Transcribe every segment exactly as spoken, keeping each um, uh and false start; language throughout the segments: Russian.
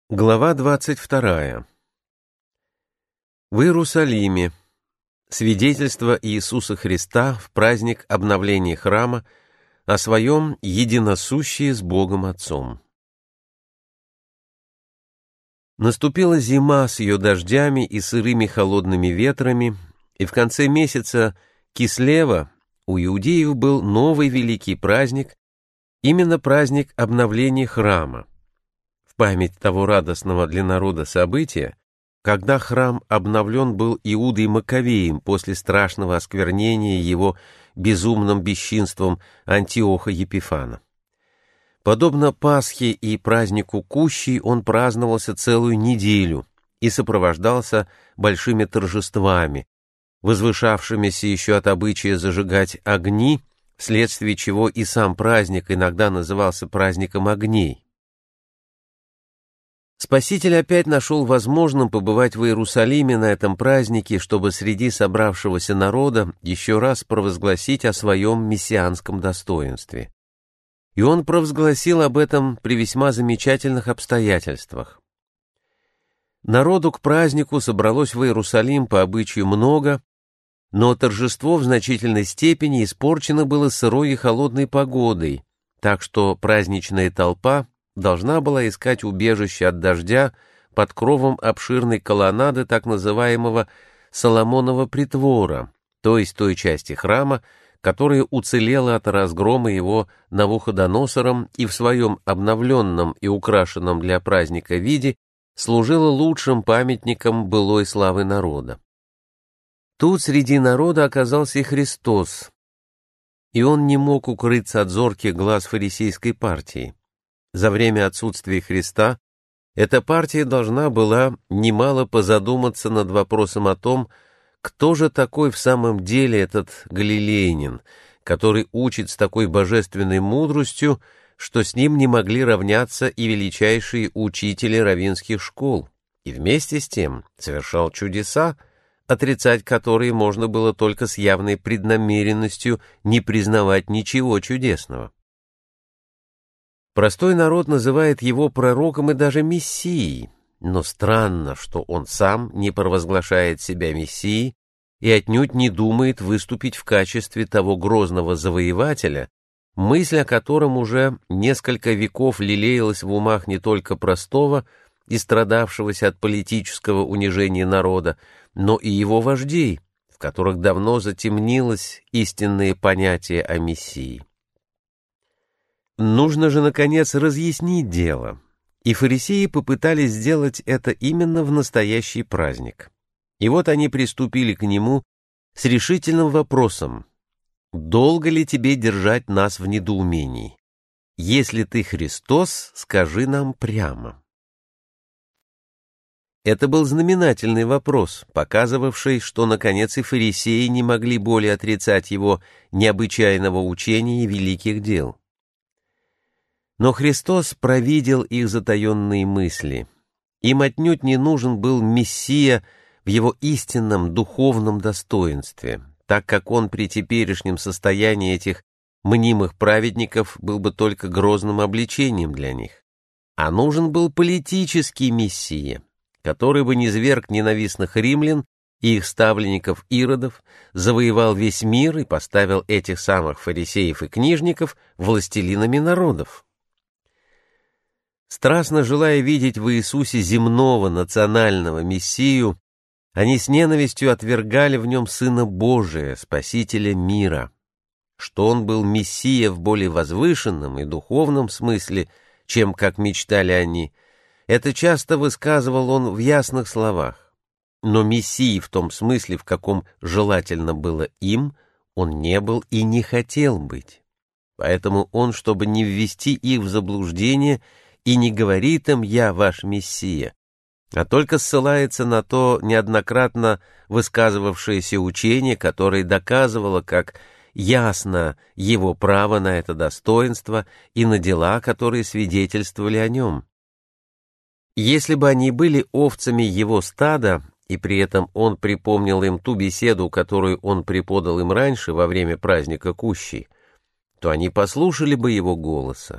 Глава двадцать вторая. В Иерусалиме. Свидетельство Иисуса Христа в праздник обновления храма о своем единосущии с Богом Отцом. Наступила зима с ее дождями и сырыми холодными ветрами, и в конце месяца Кислева у иудеев был новый великий праздник, именно праздник обновления храма. Память того радостного для народа события, когда храм обновлен был Иудой Маковеем после страшного осквернения его безумным бесчинством Антиоха Епифана. Подобно Пасхе и празднику Кущей, он праздновался целую неделю и сопровождался большими торжествами, возвышавшимися еще от обычая зажигать огни, вследствие чего и сам праздник иногда назывался праздником огней. Спаситель опять нашел возможным побывать в Иерусалиме на этом празднике, чтобы среди собравшегося народа еще раз провозгласить о своем мессианском достоинстве. И он провозгласил об этом при весьма замечательных обстоятельствах. Народу к празднику собралось в Иерусалим по обычаю много, но торжество в значительной степени испорчено было сырой и холодной погодой, так что праздничная толпа должна была искать убежище от дождя под кровом обширной колоннады так называемого Соломонова притвора, то есть той части храма, которая уцелела от разгрома его Навуходоносором и в своем обновленном и украшенном для праздника виде служила лучшим памятником былой славы народа. Тут среди народа оказался и Христос, и он не мог укрыться от зорких глаз фарисейской партии. За время отсутствия Христа эта партия должна была немало позадуматься над вопросом о том, кто же такой в самом деле этот галилеянин, который учит с такой божественной мудростью, что с ним не могли равняться и величайшие учители раввинских школ, и вместе с тем совершал чудеса, отрицать которые можно было только с явной преднамеренностью не признавать ничего чудесного. Простой народ называет его пророком и даже мессией, но странно, что он сам не провозглашает себя мессией и отнюдь не думает выступить в качестве того грозного завоевателя, мысль о котором уже несколько веков лелеялась в умах не только простого и страдавшегося от политического унижения народа, но и его вождей, в которых давно затемнилось истинное понятие о мессии. Нужно же, наконец, разъяснить дело, и фарисеи попытались сделать это именно в настоящий праздник. И вот они приступили к нему с решительным вопросом: «Долго ли тебе держать нас в недоумении? Если ты Христос, скажи нам прямо». Это был знаменательный вопрос, показывавший, что, наконец, и фарисеи не могли более отрицать его необычайного учения и великих дел. Но Христос провидел их затаенные мысли. Им отнюдь не нужен был Мессия в его истинном духовном достоинстве, так как он при теперешнем состоянии этих мнимых праведников был бы только грозным обличением для них. А нужен был политический Мессия, который бы низвергг ненавистных римлян и их ставленников Иродов, завоевал весь мир и поставил этих самых фарисеев и книжников властелинами народов. Страстно желая видеть в Иисусе земного национального Мессию, они с ненавистью отвергали в нем Сына Божия, Спасителя мира. Что он был Мессия в более возвышенном и духовном смысле, чем, как мечтали они, это часто высказывал он в ясных словах. Но Мессией в том смысле, в каком желательно было им, он не был и не хотел быть. Поэтому он, чтобы не ввести их в заблуждение, и не говорит им «Я ваш Мессия», а только ссылается на то неоднократно высказывавшееся учение, которое доказывало, как ясно его право на это достоинство и на дела, которые свидетельствовали о нем. Если бы они были овцами его стада, и при этом он припомнил им ту беседу, которую он преподал им раньше во время праздника Кущей, то они послушали бы его голоса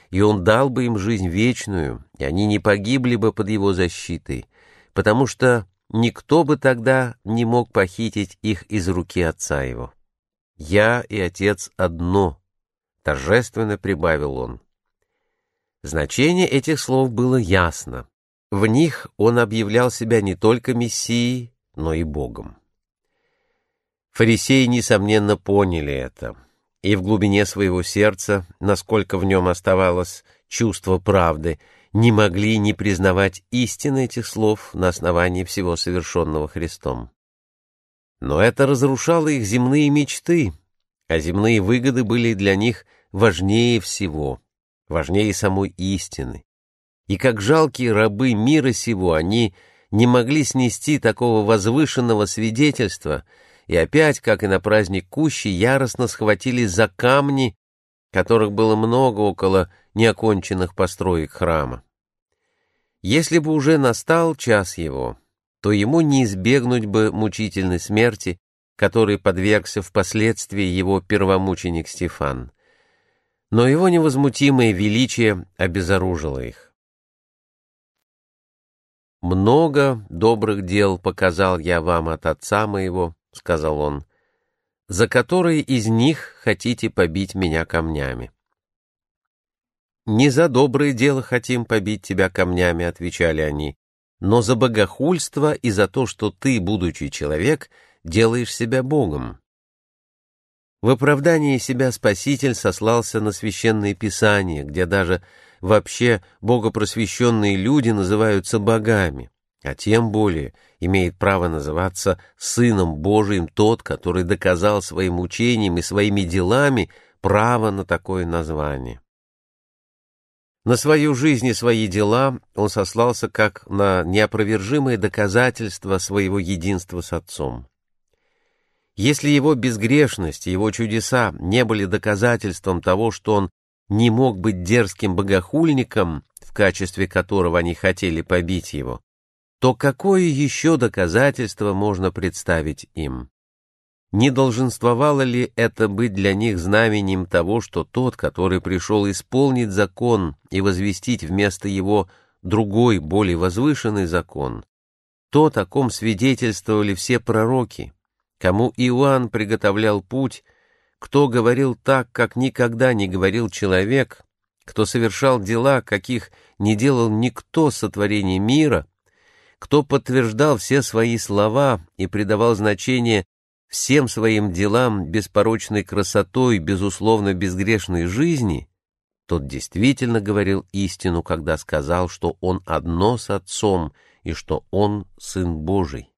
и он дал бы им жизнь вечную, и они не погибли бы под его защитой, потому что никто бы тогда не мог похитить их из руки отца его. «Я и Отец одно», — торжественно прибавил он. Значение этих слов было ясно. В них он объявлял себя не только Мессией, но и Богом. Фарисеи, несомненно, поняли это, и в глубине своего сердца, насколько в нем оставалось чувство правды, не могли не признавать истины этих слов на основании всего совершенного Христом. Но это разрушало их земные мечты, а земные выгоды были для них важнее всего, важнее самой истины. И как жалкие рабы мира сего они не могли снести такого возвышенного свидетельства, и опять, как и на праздник Кущи, яростно схватились за камни, которых было много около неоконченных построек храма. Если бы уже настал час его, то ему не избегнуть бы мучительной смерти, которой подвергся впоследствии его первомученик Стефан. Но его невозмутимое величие обезоружило их. «Много добрых дел показал я вам от отца моего, — сказал он, — за которые из них хотите побить меня камнями». «Не за доброе дело хотим побить тебя камнями, — отвечали они, — но за богохульство и за то, что ты, будучи человек, делаешь себя Богом». В оправдании себя Спаситель сослался на Священное Писание, где даже вообще богопросвещенные люди называются богами, а тем более имеет право называться Сыном Божиим тот, который доказал своим учением и своими делами право на такое название. На свою жизнь и свои дела он сослался как на неопровержимое доказательство своего единства с Отцом. Если его безгрешность и его чудеса не были доказательством того, что он не мог быть дерзким богохульником, в качестве которого они хотели побить его, то какое еще доказательство можно представить им? Не долженствовало ли это быть для них знаменем того, что тот, который пришел исполнить закон и возвестить вместо его другой, более возвышенный закон, то, о ком свидетельствовали все пророки, кому Иоанн приготовлял путь, кто говорил так, как никогда не говорил человек, кто совершал дела, каких не делал никто с сотворения мира, кто подтверждал все свои слова и придавал значение всем своим делам беспорочной красотой, безусловно безгрешной жизни, тот действительно говорил истину, когда сказал, что он одно с Отцом и что он Сын Божий.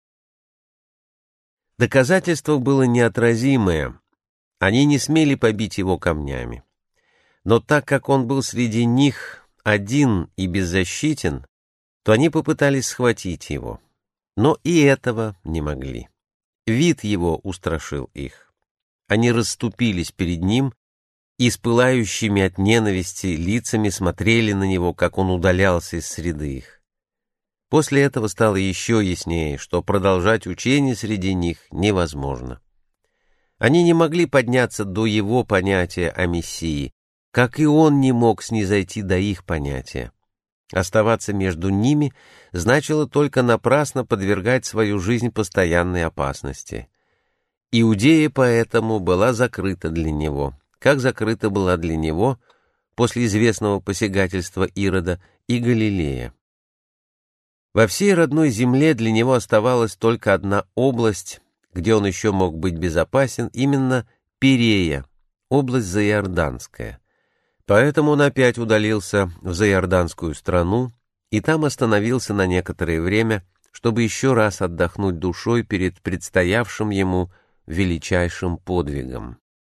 Доказательство было неотразимое, они не смели побить его камнями. Но так как он был среди них один и беззащитен, то они попытались схватить его, но и этого не могли. Вид его устрашил их. Они расступились перед ним и с пылающими от ненависти лицами смотрели на него, как он удалялся из среды их. После этого стало еще яснее, что продолжать учение среди них невозможно. Они не могли подняться до его понятия о Мессии, как и он не мог снизойти до их понятия. Оставаться между ними значило только напрасно подвергать свою жизнь постоянной опасности. Иудея поэтому была закрыта для него, как закрыта была для него после известного посягательства Ирода и Галилея. Во всей родной земле для него оставалась только одна область, где он еще мог быть безопасен, именно Пирея, область Заиорданская. Поэтому он опять удалился в Заиорданскую страну и там остановился на некоторое время, чтобы еще раз отдохнуть душой перед предстоявшим ему величайшим подвигом.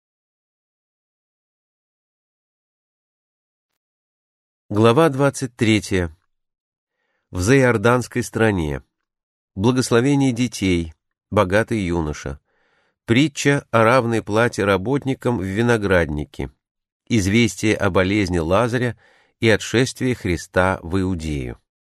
Глава двадцать третья. В Заиорданской стране. Благословение детей. Богатый юноша. Притча о равной плате работникам в винограднике. Известие о болезни Лазаря и отшествии Христа в Иудею.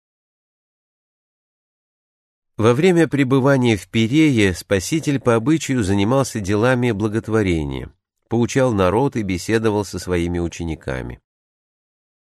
Во время пребывания в Пирее Спаситель по обычаю занимался делами благотворения, поучал народ и беседовал со своими учениками.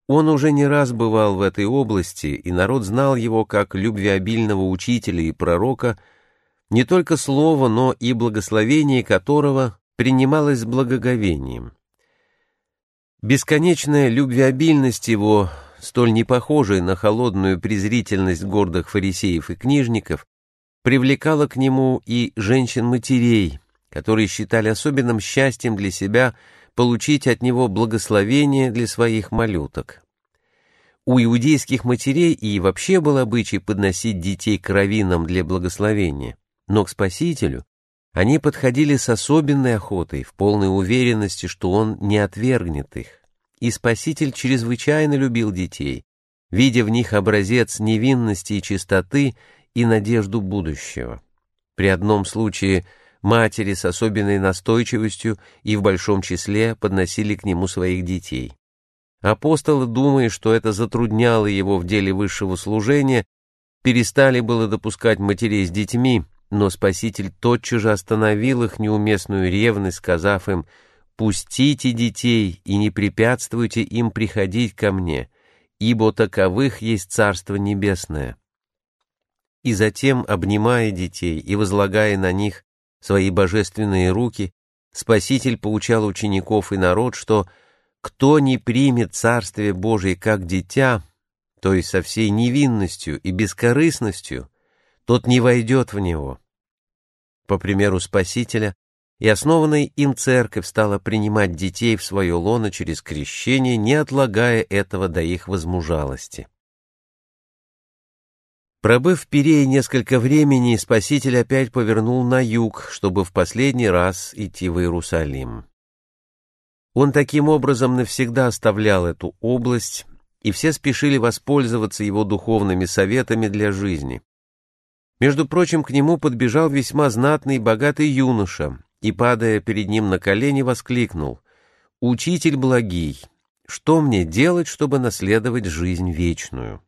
Он уже не раз бывал в этой области, и народ знал его как любвеобильного учителя и пророка, не только слово, но и благословение которого принималось с благоговением. Бесконечная любвеобильность его, столь не похожая на холодную презрительность гордых фарисеев и книжников, привлекала к нему и женщин-матерей, которые считали особенным счастьем для себя получить от него благословение для своих малюток. У иудейских матерей и вообще был обычай подносить детей к раввинам для благословения, но к Спасителю они подходили с особенной охотой, в полной уверенности, что он не отвергнет их. И Спаситель чрезвычайно любил детей, видя в них образец невинности и чистоты и надежду будущего. При одном случае матери с особенной настойчивостью и в большом числе подносили к нему своих детей. Апостолы, думая, что это затрудняло его в деле высшего служения, перестали было допускать матерей с детьми, но Спаситель тотчас же остановил их неуместную ревность, сказав им: «Пустите детей и не препятствуйте им приходить ко мне, ибо таковых есть Царство Небесное». И затем, обнимая детей и возлагая на них свои божественные руки, Спаситель поучал учеников и народ, что кто не примет Царствие Божие как дитя, то есть со всей невинностью и бескорыстностью, тот не войдет в него. По примеру Спасителя, и основанная им церковь стала принимать детей в свое лоно через крещение, не отлагая этого до их возмужалости. Пробыв в Пирее несколько времени, Спаситель опять повернул на юг, чтобы в последний раз идти в Иерусалим. Он таким образом навсегда оставлял эту область, и все спешили воспользоваться его духовными советами для жизни. Между прочим, к нему подбежал весьма знатный и богатый юноша, и, падая перед ним на колени, воскликнул: «Учитель благий, что мне делать, чтобы наследовать жизнь вечную?»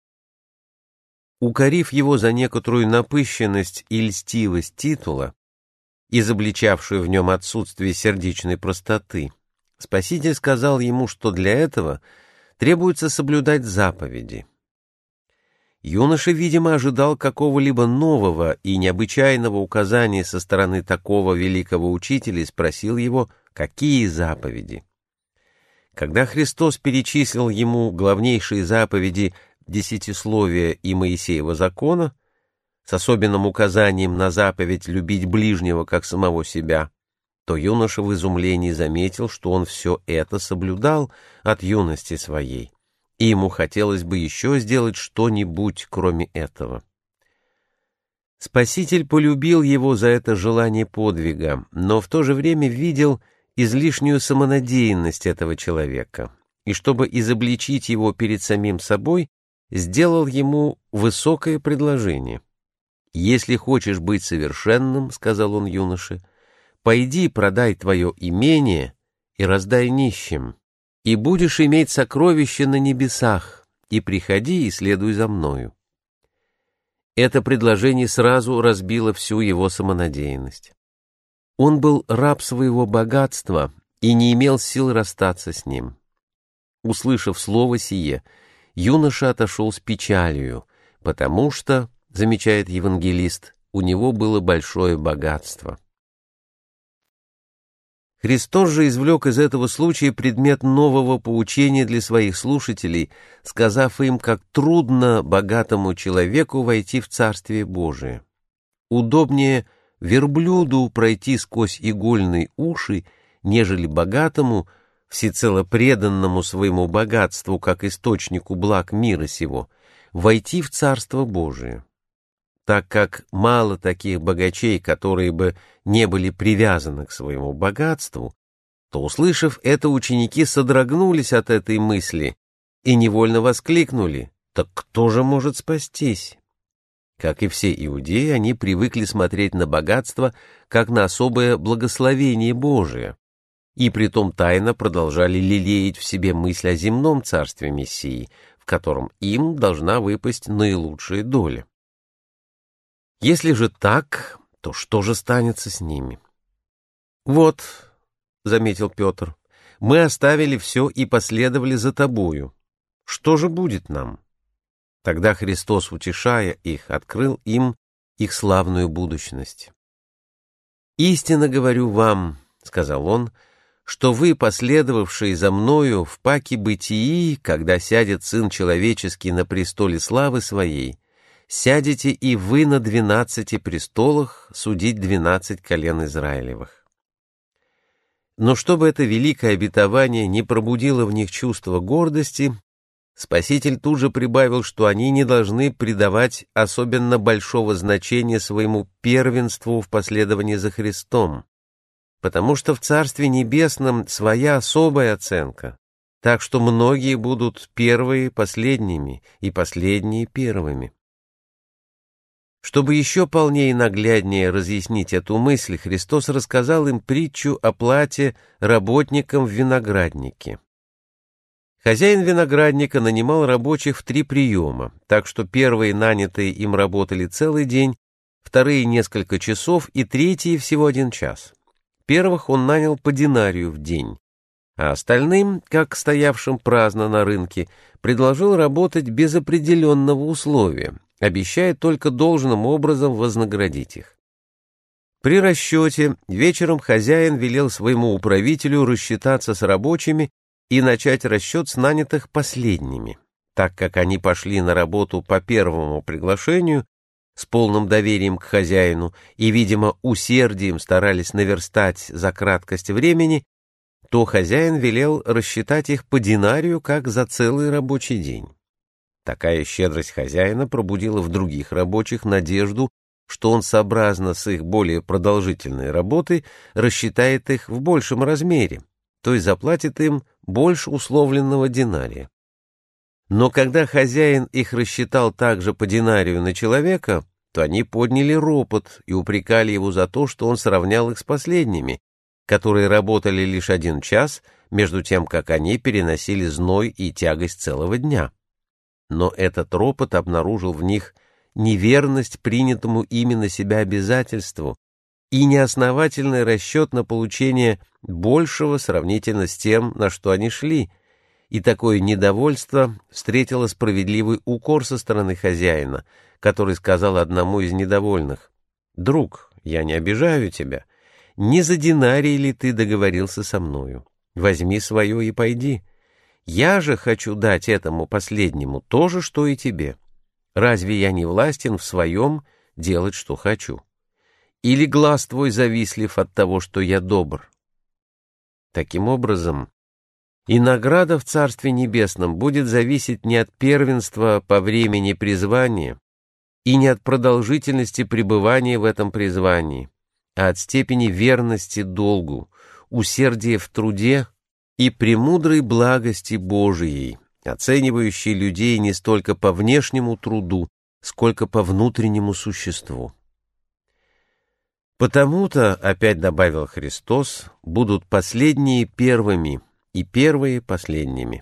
Укорив его за некоторую напыщенность и льстивость титула, изобличавшую в нем отсутствие сердечной простоты, Спаситель сказал ему, что для этого требуется соблюдать заповеди. Юноша, видимо, ожидал какого-либо нового и необычайного указания со стороны такого великого учителя и спросил его, какие заповеди. Когда Христос перечислил ему главнейшие заповеди Десятисловия и Моисеева закона, с особенным указанием на заповедь любить ближнего как самого себя, то юноша в изумлении заметил, что он все это соблюдал от юности своей, и ему хотелось бы еще сделать что-нибудь, кроме этого. Спаситель полюбил его за это желание подвига, но в то же время видел излишнюю самонадеянность этого человека, и чтобы изобличить его перед самим собой, сделал ему высокое предложение. «Если хочешь быть совершенным, — сказал он юноше, — пойди, продай твое имение и раздай нищим, и будешь иметь сокровища на небесах, и приходи и следуй за мною». Это предложение сразу разбило всю его самонадеянность. Он был раб своего богатства и не имел сил расстаться с ним. Услышав слово сие, юноша отошел с печалью, потому что, замечает евангелист, у него было большое богатство. Христос же извлек из этого случая предмет нового поучения для своих слушателей, сказав им, как трудно богатому человеку войти в Царствие Божие. Удобнее верблюду пройти сквозь игольные уши, нежели богатому, всецело преданному своему богатству, как источнику благ мира сего, войти в Царство Божие. Так как мало таких богачей, которые бы не были привязаны к своему богатству, то, услышав это, ученики содрогнулись от этой мысли и невольно воскликнули: «Так кто же может спастись?» Как и все иудеи, они привыкли смотреть на богатство как на особое благословение Божие, и притом тайно продолжали лелеять в себе мысль о земном царстве Мессии, в котором им должна выпасть наилучшая доля. Если же так, то что же станется с ними? «Вот, — заметил Петр, — мы оставили все и последовали за тобою. Что же будет нам? Тогда Христос, утешая их, открыл им их славную будущность. «Истинно говорю вам, — сказал он, — что вы, последовавшие за мною в паке бытии, когда сядет Сын Человеческий на престоле славы Своей, сядете и вы на двенадцати престолах судить двенадцать колен Израилевых». Но чтобы это великое обетование не пробудило в них чувство гордости, Спаситель тут же прибавил, что они не должны придавать особенно большого значения своему первенству в последовании за Христом, потому что в Царстве Небесном своя особая оценка, так что многие будут первые последними и последние первыми. Чтобы еще полнее и нагляднее разъяснить эту мысль, Христос рассказал им притчу о плате работникам в винограднике. Хозяин виноградника нанимал рабочих в три приема, так что первые нанятые им работали целый день, вторые — несколько часов и третьи — всего один час. Первых он нанял по динарию в день, а остальным, как стоявшим праздно на рынке, предложил работать без определенного условия, обещая только должным образом вознаградить их. При расчете вечером хозяин велел своему управителю рассчитаться с рабочими и начать расчет с нанятых последними, так как они пошли на работу по первому приглашению с полным доверием к хозяину и, видимо, усердием старались наверстать за краткость времени, то хозяин велел рассчитать их по динарию как за целый рабочий день. Такая щедрость хозяина пробудила в других рабочих надежду, что он, сообразно с их более продолжительной работой, рассчитает их в большем размере, то есть заплатит им больше условленного динария. Но когда хозяин их рассчитал также по динарию на человека, то они подняли ропот и упрекали его за то, что он сравнял их с последними, которые работали лишь один час, между тем, как они переносили зной и тягость целого дня. Но этот ропот обнаружил в них неверность принятому ими на себя обязательству и неосновательный расчет на получение большего сравнительно с тем, на что они шли, и такое недовольство встретило справедливый укор со стороны хозяина, который сказал одному из недовольных: «Друг, я не обижаю тебя. Не за динарий ли ты договорился со мною? Возьми свое и пойди. Я же хочу дать этому последнему то же, что и тебе. Разве я не властен в своем делать, что хочу? Или глаз твой завистлив от того, что я добр?» Таким образом, и награда в Царстве Небесном будет зависеть не от первенства по времени призвания и не от продолжительности пребывания в этом призвании, а от степени верности долгу, усердия в труде и премудрой благости Божией, оценивающей людей не столько по внешнему труду, сколько по внутреннему существу. «Потому-то, — опять добавил Христос, — будут последние первыми и первые последними».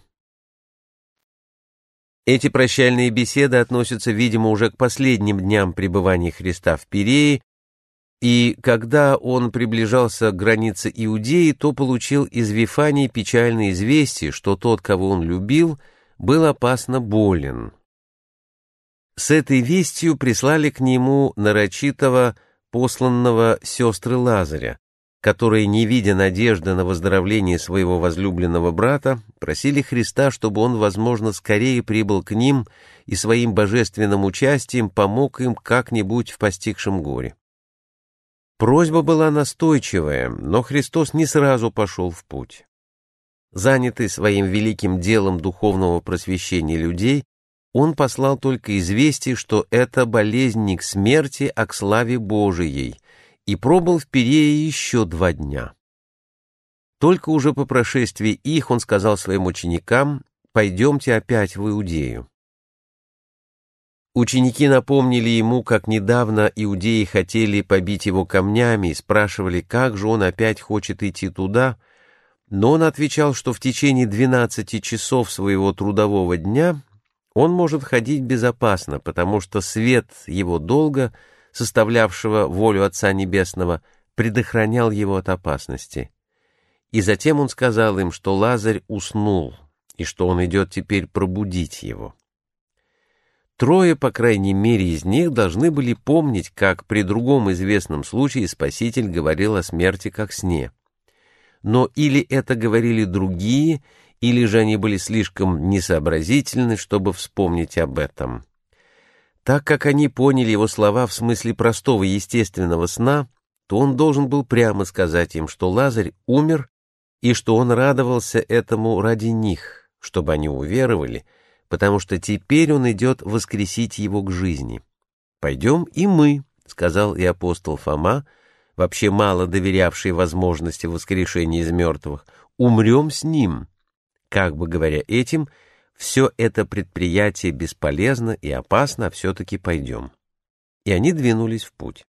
Эти прощальные беседы относятся, видимо, уже к последним дням пребывания Христа в Пирее, и когда он приближался к границе Иудеи, то получил из Вифании печальное известие, что тот, кого он любил, был опасно болен. С этой вестью прислали к нему нарочитого посланного сестры Лазаря, которые, не видя надежды на выздоровление своего возлюбленного брата, просили Христа, чтобы он, возможно, скорее прибыл к ним и своим божественным участием помог им как-нибудь в постигшем горе. Просьба была настойчивая, но Христос не сразу пошел в путь. Занятый своим великим делом духовного просвещения людей, он послал только известие, что это болезнь не к смерти, а к славе Божией, и пробыл в Пирее еще два дня. Только уже по прошествии их он сказал своим ученикам: «Пойдемте опять в Иудею». Ученики напомнили ему, как недавно иудеи хотели побить его камнями и спрашивали, как же он опять хочет идти туда, но он отвечал, что в течение двенадцати часов своего трудового дня он может ходить безопасно, потому что свет его долга, составлявшего волю Отца Небесного, предохранял его от опасности. И затем он сказал им, что Лазарь уснул, и что он идет теперь пробудить его. Трое, по крайней мере, из них должны были помнить, как при другом известном случае Спаситель говорил о смерти как сне. Но или это говорили другие, или же они были слишком несообразительны, чтобы вспомнить об этом. Так как они поняли его слова в смысле простого естественного сна, то он должен был прямо сказать им, что Лазарь умер, и что он радовался этому ради них, чтобы они уверовали, потому что теперь он идет воскресить его к жизни. «Пойдем и мы», — сказал и апостол Фома, вообще мало доверявший возможности воскрешения из мертвых, «умрем с ним». Как бы говоря этим, все это предприятие бесполезно и опасно, а все-таки пойдем. И они двинулись в путь.